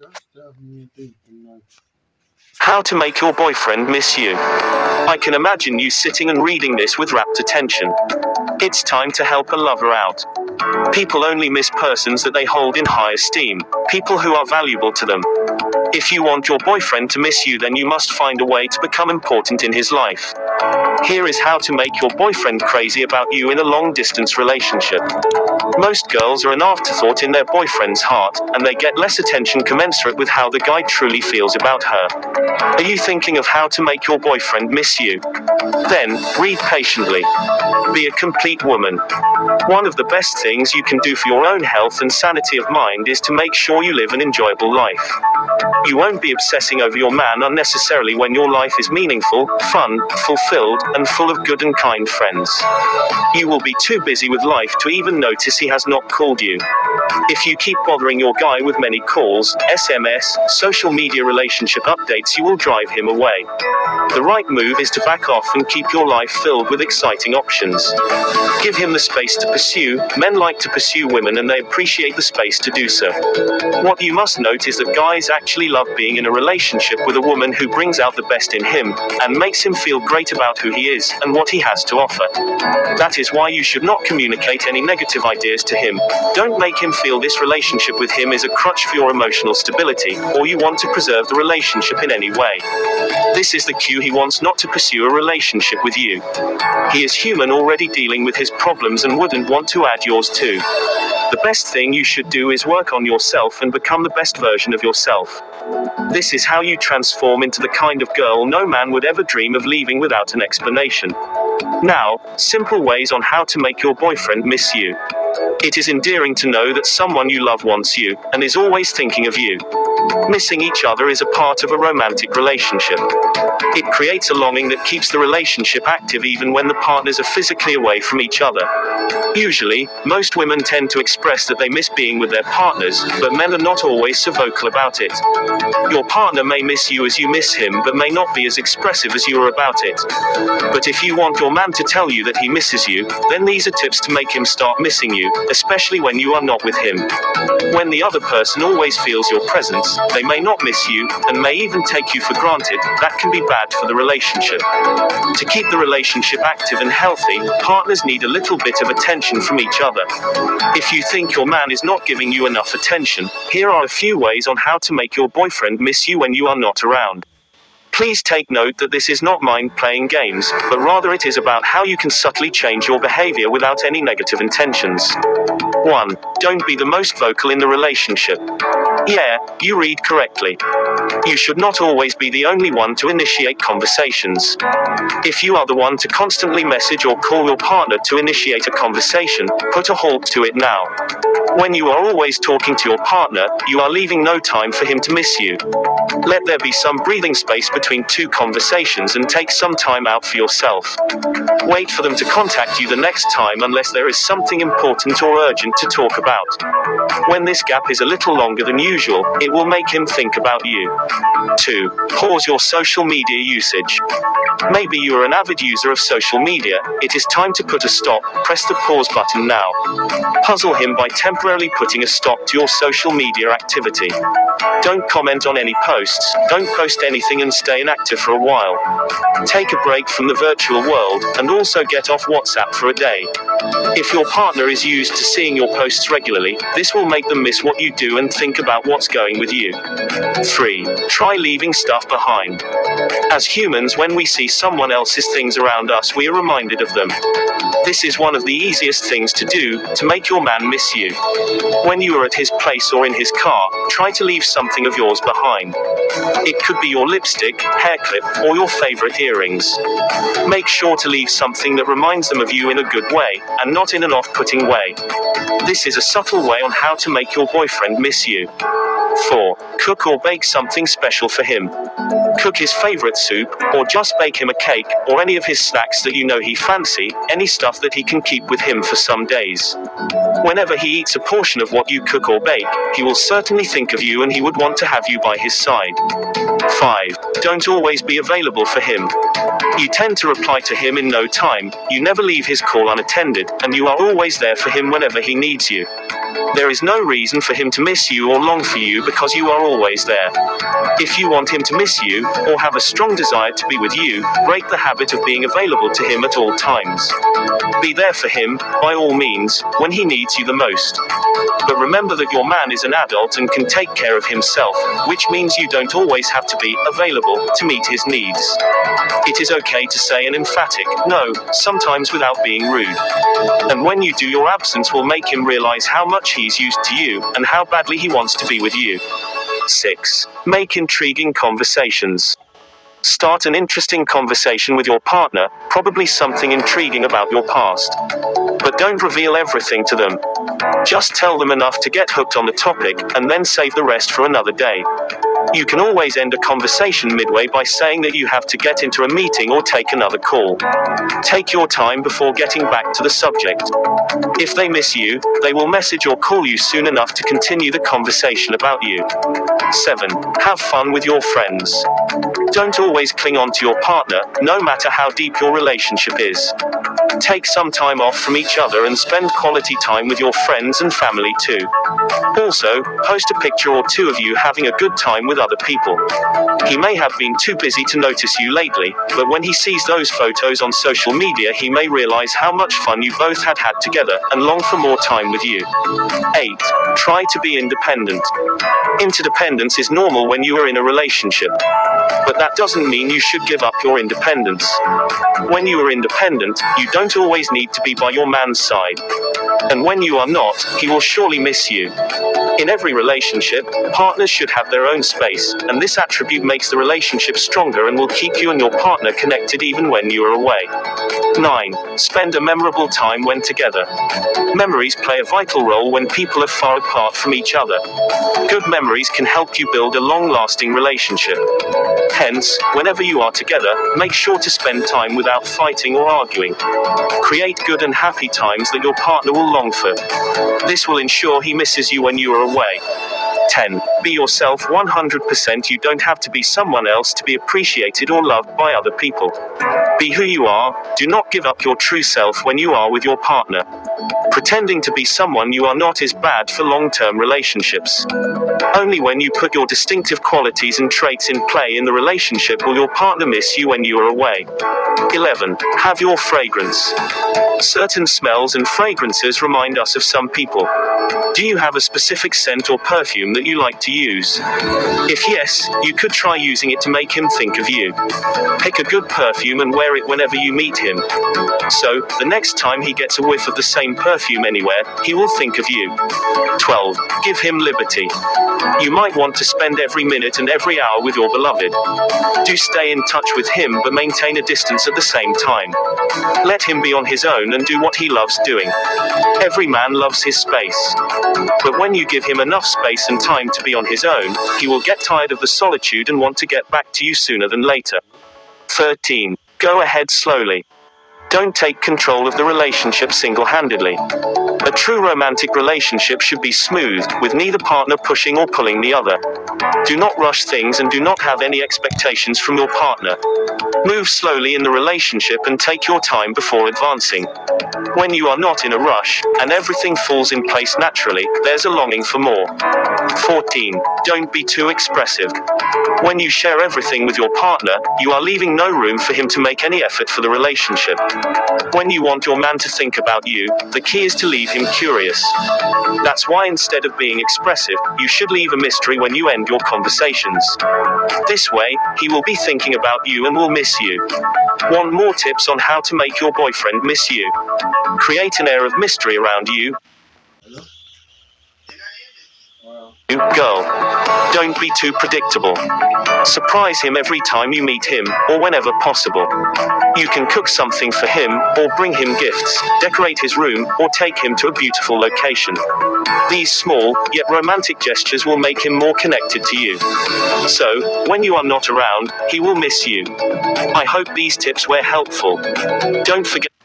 How to make your boyfriend miss you. I can imagine you sitting and reading this with rapt attention. It's time to help a lover out. People only miss persons that they hold in high esteem, people who are valuable to them. If you want your boyfriend to miss you, then you must find a way to become important in his life. Here is how to make your boyfriend crazy about you in a long-distance relationship. Most girls are an afterthought in their boyfriend's heart, and they get less attention commensurate with how the guy truly feels about her. Are you thinking of how to make your boyfriend miss you? Then, read patiently. Be a complete woman. One of the best things you can do for your own health and sanity of mind is to make sure you live an enjoyable life. You won't be obsessing over your man unnecessarily when your life is meaningful, fun, fulfilled, and full of good and kind friends. You will be too busy with life to even notice he has not called you. If you keep bothering your guy with many calls, SMS, social media relationship updates, you will drive him away. The right move is to back off and keep your life filled with exciting options. Give him the space to pursue. Men like to pursue women and they appreciate the space to do so. What you must note is that guys actually love being in a relationship with a woman who brings out the best in him, and makes him feel great about who he is, and what he has to offer. That is why you should not communicate any negative ideas to him. Don't make him feel this relationship with him is a crutch for your emotional stability, or you want to preserve the relationship in any way. This is the cue he wants not to pursue a relationship with you. He is human, already dealing with his problems, and wouldn't want to add yours too. The best thing you should do is work on yourself and become the best version of yourself. This is how you transform into the kind of girl no man would ever dream of leaving without an explanation. Now, simple ways on how to make your boyfriend miss you. It is endearing to know that someone you love wants you, and is always thinking of you. Missing each other is a part of a romantic relationship. It creates a longing that keeps the relationship active even when the partners are physically away from each other. Usually, most women tend to express that they miss being with their partners, but men are not always so vocal about it. Your partner may miss you as you miss him, but may not be as expressive as you are about it. But if you want your man to tell you that he misses you, then these are tips to make him start missing you, especially when you are not with him. When the other person always feels your presence, they may not miss you, and may even take you for granted. That can be bad for the relationship. To keep the relationship active and healthy, partners need a little bit of attention from each other. If you think your man is not giving you enough attention, here are a few ways on how to make your boyfriend miss you when you are not around. Please take note that this is not mind playing games, but rather it is about how you can subtly change your behavior without any negative intentions. 1. Don't be the most vocal in the relationship. Yeah, you read correctly. You should not always be the only one to initiate conversations. If you are the one to constantly message or call your partner to initiate a conversation, put a halt to it now. When you are always talking to your partner, you are leaving no time for him to miss you. Let there be some breathing space between two conversations and take some time out for yourself. Wait for them to contact you the next time unless there is something important or urgent to talk about. When this gap is a little longer than usual, it will make him think about you. 2. Pause your social media usage. Maybe you are an avid user of social media. It is time to put a stop. Press the pause button now. Puzzle him by temporarily putting a stop to your social media activity. Don't comment on any posts, don't post anything, and stay inactive for a while. Take a break from the virtual world, and also get off WhatsApp for a day. If your partner is used to seeing your posts regularly, this will make them miss what you do and think about what's going with you. 3. Try leaving stuff behind. As humans, when we see someone else's things around us, we are reminded of them. This is one of the easiest things to do, to make your man miss you. When you are at his place or in his car, try to leave something of yours behind. It could be your lipstick, hair clip, or your favorite earrings. Make sure to leave something that reminds them of you in a good way, and not in an off-putting way. This is a subtle way on how to make your boyfriend miss you. 4. Cook or bake something special for him. Cook his favorite soup, or just bake him a cake, or any of his snacks that you know he fancy, any stuff that he can keep with him for some days. Whenever he eats a portion of what you cook or bake, he will certainly think of you and he would want to have you by his side. 5. Don't always be available for him. You tend to reply to him in no time, you never leave his call unattended, and you are always there for him whenever he needs you. There is no reason for him to miss you or long for you because you are always there. If you want him to miss you, or have a strong desire to be with you, break the habit of being available to him at all times. Be there for him, by all means, when he needs you the most. But remember that your man is an adult and can take care of himself, which means you don't always have to be available to meet his needs. It is okay to say an emphatic no, sometimes without being rude. And when you do, your absence will make him realize how much he's used to you, and how badly he wants to be with you. 6. Make intriguing conversations. Start an interesting conversation with your partner, probably something intriguing about your past. But don't reveal everything to them. Just tell them enough to get hooked on the topic, and then save the rest for another day. You can always end a conversation midway by saying that you have to get into a meeting or take another call. Take your time before getting back to the subject. If they miss you, they will message or call you soon enough to continue the conversation about you. 7. Have fun with your friends. Don't always cling on to your partner, no matter how deep your relationship is. Take some time off from each other and spend quality time with your friends and family too. Also, post a picture or two of you having a good time with other people. He may have been too busy to notice you lately, but when he sees those photos on social media, he may realize how much fun you both had together, and long for more time with you. 8. Try to be independent. Interdependence is normal when you are in a relationship. But that doesn't mean you should give up your independence. When you are independent, you don't always need to be by your man's side. And when you are not, he will surely miss you. In every relationship, partners should have their own space, and this attribute makes the relationship stronger and will keep you and your partner connected even when you are away. 9. Spend a memorable time when together. Memories play a vital role when people are far apart from each other. Good memories can help you build a long-lasting relationship. Hence, whenever you are together, make sure to spend time without fighting or arguing. Create good and happy times that your partner will long for. This will ensure he misses you when you are away. 10. Be yourself 100%. You don't have to be someone else to be appreciated or loved by other people. Be who you are. Do not give up your true self when you are with your partner. Pretending to be someone you are not is bad for long-term relationships. Only when you put your distinctive qualities and traits in play in the relationship will your partner miss you when you are away. 11. Have your fragrance. Certain smells and fragrances remind us of some people. Do you have a specific scent or perfume that you like to use? If yes, you could try using it to make him think of you. Pick a good perfume and wear it whenever you meet him. So, the next time he gets a whiff of the same perfume anywhere, he will think of you. 12. Give him liberty. You might want to spend every minute and every hour with your beloved. Do stay in touch with him, but maintain a distance at the same time. Let him be on his own and do what he loves doing. Every man loves his space. But when you give him enough space and time to be on his own, he will get tired of the solitude and want to get back to you sooner than later. 13. Go ahead slowly. Don't take control of the relationship single-handedly. A true romantic relationship should be smooth, with neither partner pushing or pulling the other. Do not rush things and do not have any expectations from your partner. Move slowly in the relationship and take your time before advancing. When you are not in a rush, and everything falls in place naturally, there's a longing for more. 14. Don't be too expressive. When you share everything with your partner, you are leaving no room for him to make any effort for the relationship. When you want your man to think about you, the key is to leave him curious. That's why instead of being expressive, you should leave a mystery when you end your conversations. This way, he will be thinking about you and will miss you. Want more tips on how to make your boyfriend miss you? Create an air of mystery around you. Girl. Don't be too predictable. Surprise him every time you meet him, or whenever possible. You can cook something for him, or bring him gifts, decorate his room, or take him to a beautiful location. These small, yet romantic gestures will make him more connected to you. So, when you are not around, he will miss you. I hope these tips were helpful. Don't forget